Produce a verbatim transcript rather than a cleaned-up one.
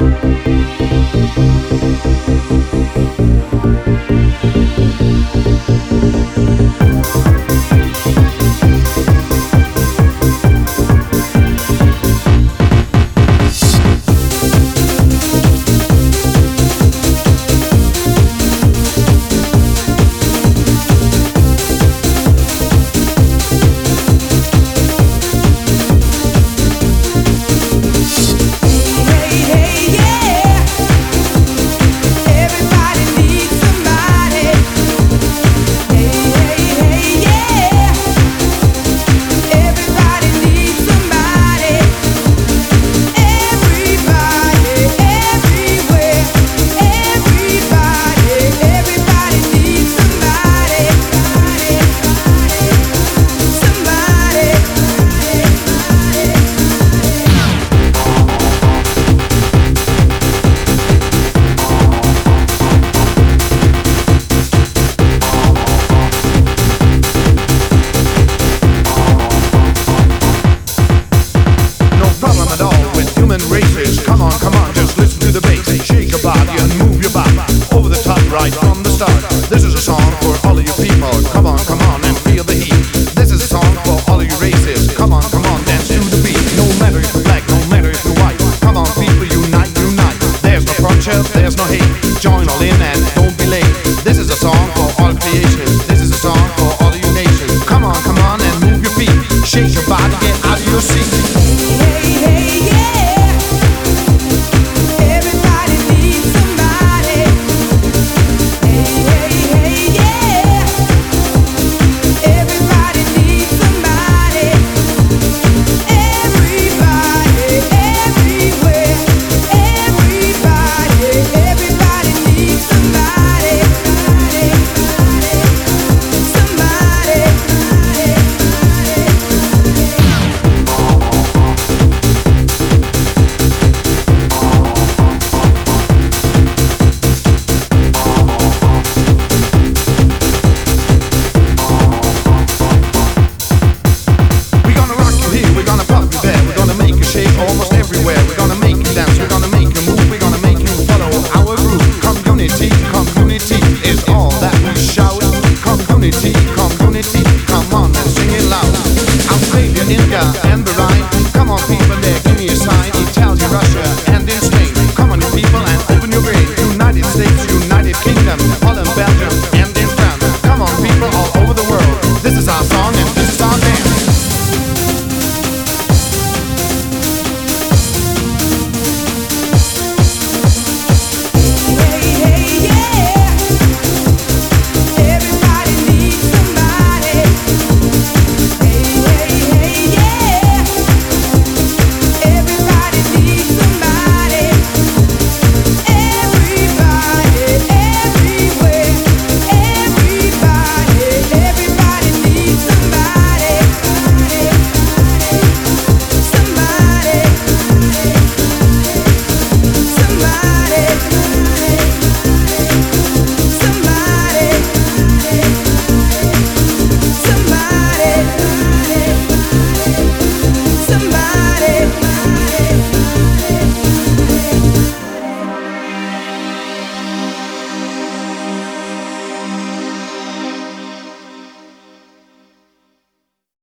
right from the start. This is a song for all of you people. Come on, come on and feel the heat. This is a song for all of you races. Come on, come on, dance to the beat. No matter if you're black, no matter if you're white. Come on, people, unite, unite. There's no frontier, there's no hate. Join all in and